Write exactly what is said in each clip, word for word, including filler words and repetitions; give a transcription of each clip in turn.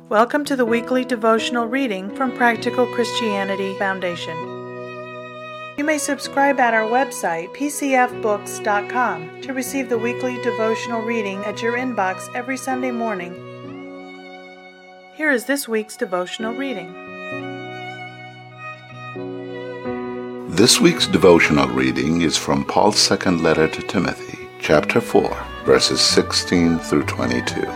Welcome to the weekly devotional reading from Practical Christianity Foundation. You may subscribe at our website, p c f books dot com, to receive the weekly devotional reading at your inbox every Sunday morning. Here is this week's devotional reading. This week's devotional reading is from Paul's second letter to Timothy, chapter four, verses sixteen through twenty-two.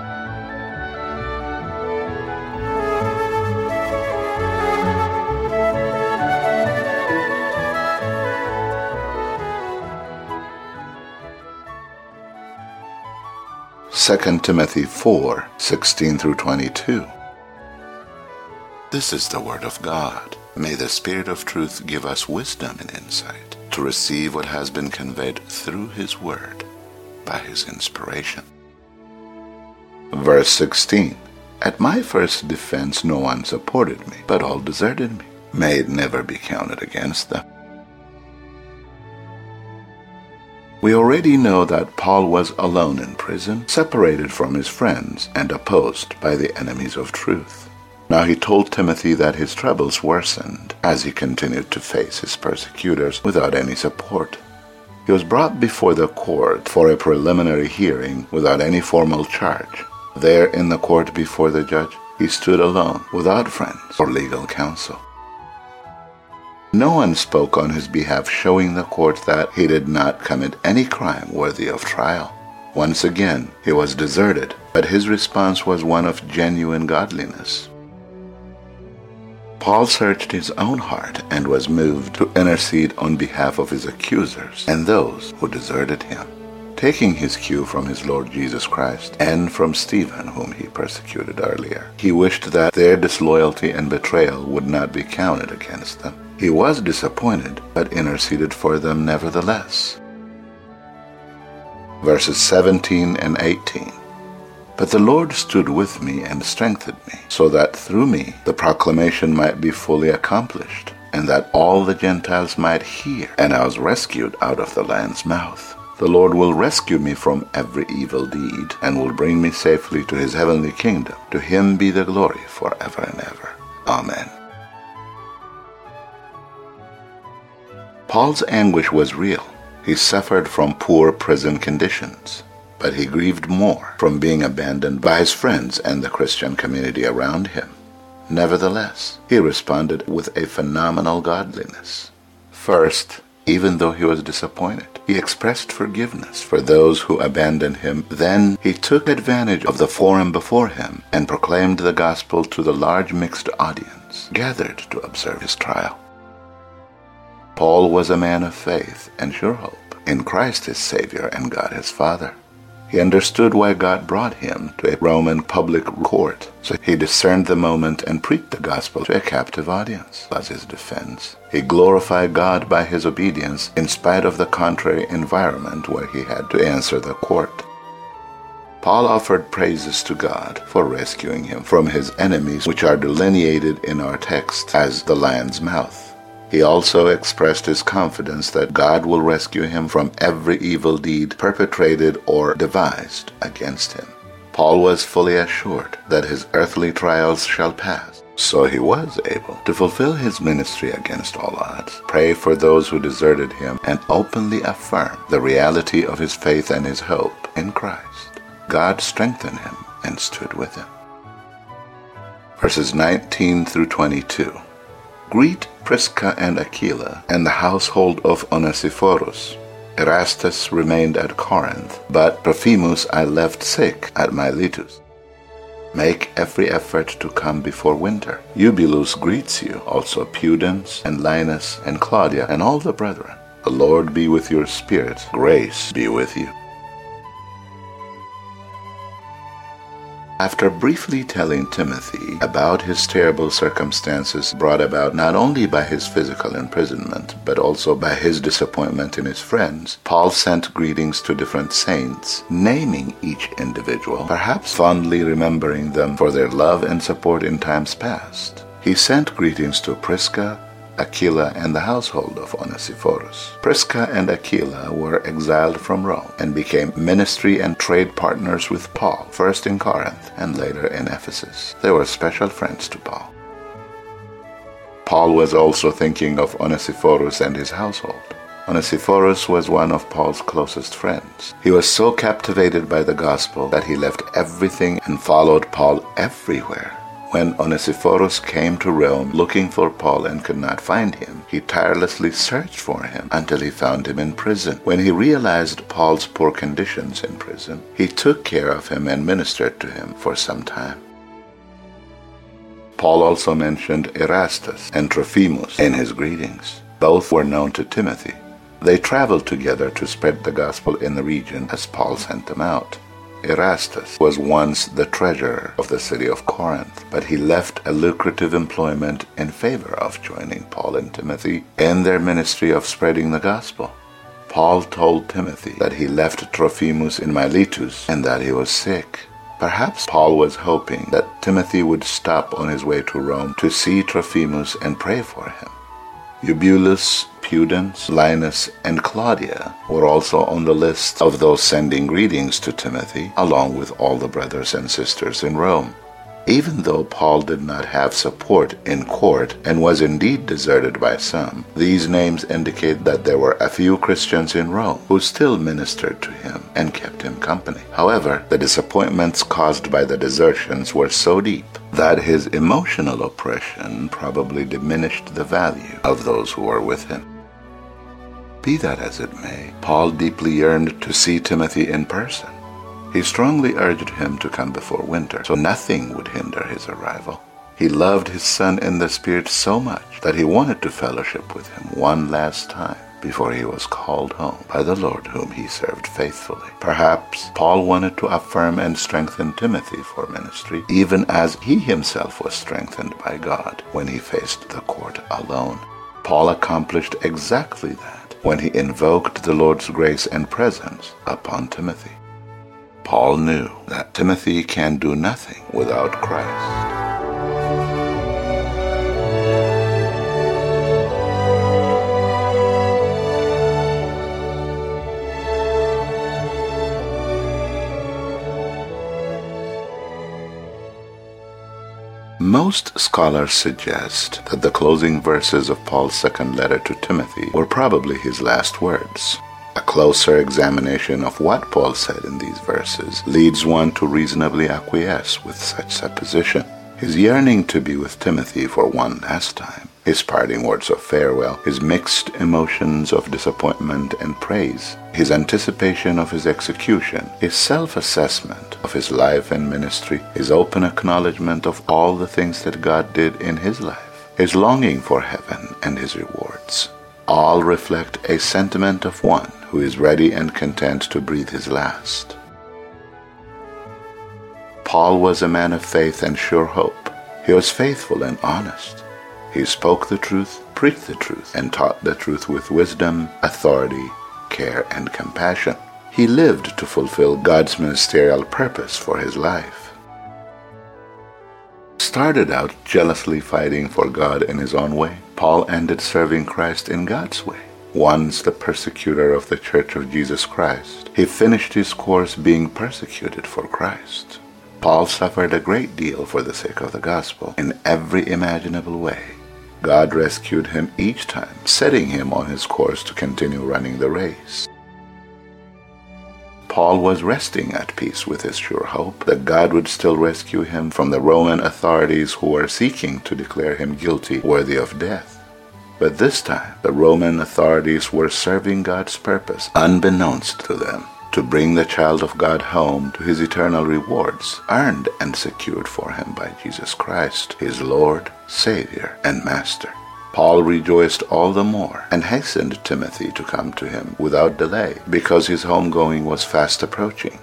Second Timothy four, sixteen through twenty-two. This is the word of God. May the Spirit of truth give us wisdom and insight to receive what has been conveyed through His word by His inspiration. Verse sixteen. At my first defense no one supported me, but all deserted me. May it never be counted against them. We already know that Paul was alone in prison, separated from his friends, and opposed by the enemies of truth. Now he told Timothy that his troubles worsened as he continued to face his persecutors without any support. He was brought before the court for a preliminary hearing without any formal charge. There in the court before the judge, he stood alone, without friends or legal counsel. No one spoke on his behalf, showing the court that he did not commit any crime worthy of trial. Once again, he was deserted, but his response was one of genuine godliness. Paul searched his own heart and was moved to intercede on behalf of his accusers and those who deserted him. Taking his cue from his Lord Jesus Christ and from Stephen, whom he persecuted earlier, he wished that their disloyalty and betrayal would not be counted against them. He was disappointed, but interceded for them nevertheless. Verses seventeen and eighteen. But the Lord stood with me and strengthened me, so that through me the proclamation might be fully accomplished, and that all the Gentiles might hear, and I was rescued out of the lion's mouth. The Lord will rescue me from every evil deed, and will bring me safely to His heavenly kingdom. To Him be the glory forever and ever. Amen. Paul's anguish was real. He suffered from poor prison conditions, but he grieved more from being abandoned by his friends and the Christian community around him. Nevertheless, he responded with a phenomenal godliness. First, even though he was disappointed, he expressed forgiveness for those who abandoned him. Then he took advantage of the forum before him and proclaimed the gospel to the large mixed audience gathered to observe his trial. Paul was a man of faith and sure hope in Christ his Savior and God his Father. He understood why God brought him to a Roman public court, so he discerned the moment and preached the gospel to a captive audience as his defense. He glorified God by his obedience in spite of the contrary environment where he had to answer the court. Paul offered praises to God for rescuing him from his enemies, which are delineated in our text as the lion's mouth. He also expressed his confidence that God will rescue him from every evil deed perpetrated or devised against him. Paul was fully assured that his earthly trials shall pass, so he was able to fulfill his ministry against all odds, pray for those who deserted him, and openly affirm the reality of his faith and his hope in Christ. God strengthened him and stood with him. Verses nineteen through twenty-two. Greet Prisca and Aquila and the household of Onesiphorus. Erastus remained at Corinth, but Trophimus I left sick at Miletus. Make every effort to come before winter. Eubulus greets you, also Pudens and Linus and Claudia and all the brethren. The Lord be with your spirit. Grace be with you. After briefly telling Timothy about his terrible circumstances brought about not only by his physical imprisonment, but also by his disappointment in his friends, Paul sent greetings to different saints, naming each individual, perhaps fondly remembering them for their love and support in times past. He sent greetings to Prisca, Aquila and the household of Onesiphorus. Prisca and Aquila were exiled from Rome and became ministry and trade partners with Paul, first in Corinth and later in Ephesus. They were special friends to Paul. Paul was also thinking of Onesiphorus and his household. Onesiphorus was one of Paul's closest friends. He was so captivated by the gospel that he left everything and followed Paul everywhere. When Onesiphorus came to Rome looking for Paul and could not find him, he tirelessly searched for him until he found him in prison. When he realized Paul's poor conditions in prison, he took care of him and ministered to him for some time. Paul also mentioned Erastus and Trophimus in his greetings. Both were known to Timothy. They traveled together to spread the gospel in the region as Paul sent them out. Erastus was once the treasurer of the city of Corinth, but he left a lucrative employment in favor of joining Paul and Timothy in their ministry of spreading the gospel. Paul told Timothy that he left Trophimus in Miletus and that he was sick. Perhaps Paul was hoping that Timothy would stop on his way to Rome to see Trophimus and pray for him. Eubulus, Pudens, Linus, and Claudia were also on the list of those sending greetings to Timothy, along with all the brothers and sisters in Rome. Even though Paul did not have support in court and was indeed deserted by some, these names indicate that there were a few Christians in Rome who still ministered to him and kept him company. However, the disappointments caused by the desertions were so deep that his emotional oppression probably diminished the value of those who were with him. Be that as it may, Paul deeply yearned to see Timothy in person. He strongly urged him to come before winter, so nothing would hinder his arrival. He loved his son in the Spirit so much that he wanted to fellowship with him one last time before he was called home by the Lord whom he served faithfully. Perhaps Paul wanted to affirm and strengthen Timothy for ministry, even as he himself was strengthened by God when he faced the court alone. Paul accomplished exactly that when he invoked the Lord's grace and presence upon Timothy. Paul knew that Timothy can do nothing without Christ. Most scholars suggest that the closing verses of Paul's second letter to Timothy were probably his last words. A closer examination of what Paul said in these verses leads one to reasonably acquiesce with such supposition. His yearning to be with Timothy for one last time, his parting words of farewell, his mixed emotions of disappointment and praise, his anticipation of his execution, his self-assessment of his life and ministry, his open acknowledgement of all the things that God did in his life, his longing for heaven and his rewards, all reflect a sentiment of one who is ready and content to breathe his last. Paul was a man of faith and sure hope. He was faithful and honest. He spoke the truth, preached the truth, and taught the truth with wisdom, authority, care, and compassion. He lived to fulfill God's ministerial purpose for his life. Started out jealously fighting for God in his own way, Paul ended serving Christ in God's way. Once the persecutor of the Church of Jesus Christ, he finished his course being persecuted for Christ. Paul suffered a great deal for the sake of the gospel in every imaginable way. God rescued him each time, setting him on his course to continue running the race. Paul was resting at peace with his sure hope that God would still rescue him from the Roman authorities who were seeking to declare him guilty, worthy of death. But this time, the Roman authorities were serving God's purpose, unbeknownst to them, to bring the child of God home to his eternal rewards, earned and secured for him by Jesus Christ, his Lord, Savior, and Master. Paul rejoiced all the more and hastened Timothy to come to him without delay, because his homegoing was fast approaching.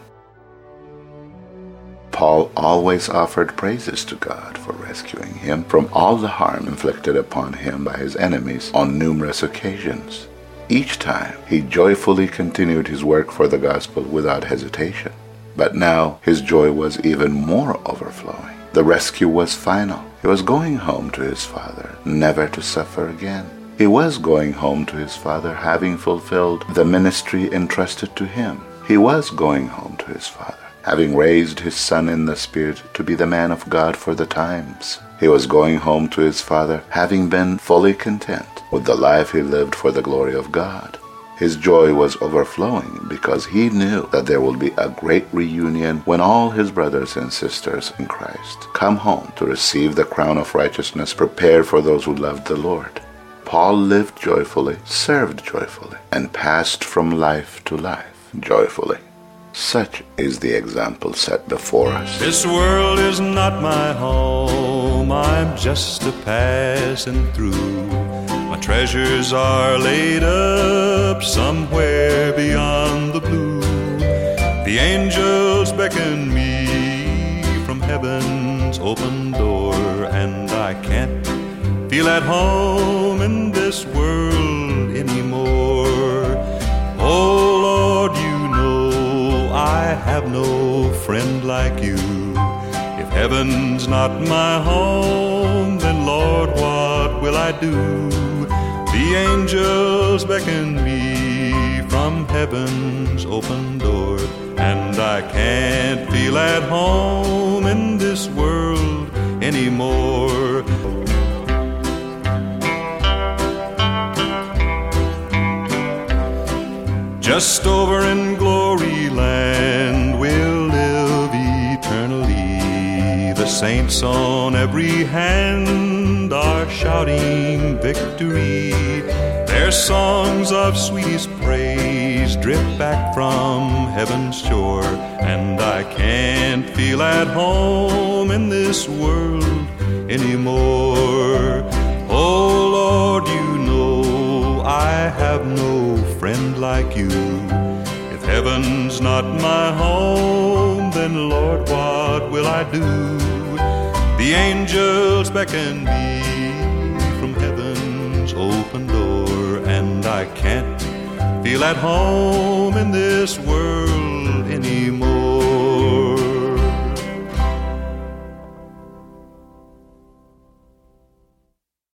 Paul always offered praises to God for rescuing him from all the harm inflicted upon him by his enemies on numerous occasions. Each time, he joyfully continued his work for the gospel without hesitation. But now, his joy was even more overflowing. The rescue was final. He was going home to his Father, never to suffer again. He was going home to his Father, having fulfilled the ministry entrusted to him. He was going home to his Father, having raised his Son in the Spirit to be the man of God for the times. He was going home to his Father, having been fully content with the life he lived for the glory of God. His joy was overflowing because he knew that there will be a great reunion when all his brothers and sisters in Christ come home to receive the crown of righteousness prepared for those who loved the Lord. Paul lived joyfully, served joyfully, and passed from life to life joyfully. Such is the example set before us. This world is not my home, I'm just a passing through. My treasures are laid up somewhere beyond the blue. The angels beckon me from heaven's open door, and I can't feel at home in this world anymore. Oh Lord, you know I have no friend like you. If heaven's not my home, then Lord, what will I do? The angels beckon me from heaven's open door, and I can't feel at home in this world anymore. Just over in glory land we'll live eternally. The saints on every hand are shouting victory. Their songs of sweetest praise drift back from heaven's shore, and I can't feel at home in this world anymore. Oh Lord, you know I have no friend like you. If heaven's not my home, then Lord, what will I do? The angels beckon me from heaven's open door, and I can't feel at home in this world